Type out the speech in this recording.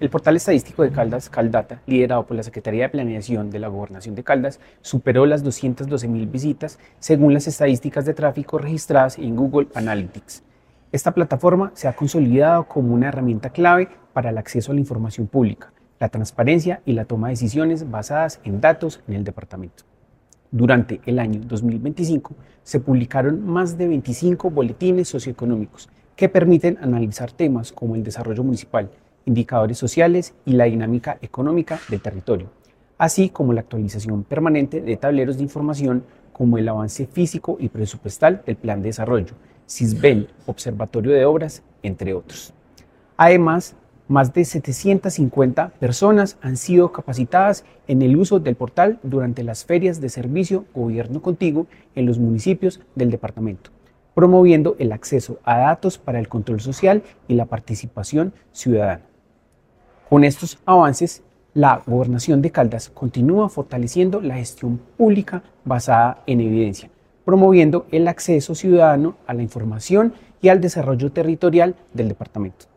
El portal estadístico de Caldas, Caldata, liderado por la Secretaría de Planeación de la Gobernación de Caldas, superó las 212.000 visitas según las estadísticas de tráfico registradas en Google Analytics. Esta plataforma se ha consolidado como una herramienta clave para el acceso a la información pública, la transparencia y la toma de decisiones basadas en datos en el departamento. Durante el año 2025 se publicaron más de 25 boletines socioeconómicos que permiten analizar temas como el desarrollo municipal, indicadores sociales y la dinámica económica del territorio, así como la actualización permanente de tableros de información como el avance físico y presupuestal del Plan de Desarrollo, CISBEN, Observatorio de Obras, entre otros. Además, más de 750 personas han sido capacitadas en el uso del portal durante las ferias de servicio Gobierno Contigo en los municipios del departamento, promoviendo el acceso a datos para el control social y la participación ciudadana. Con estos avances, la Gobernación de Caldas continúa fortaleciendo la gestión pública basada en evidencia, promoviendo el acceso ciudadano a la información y al desarrollo territorial del departamento.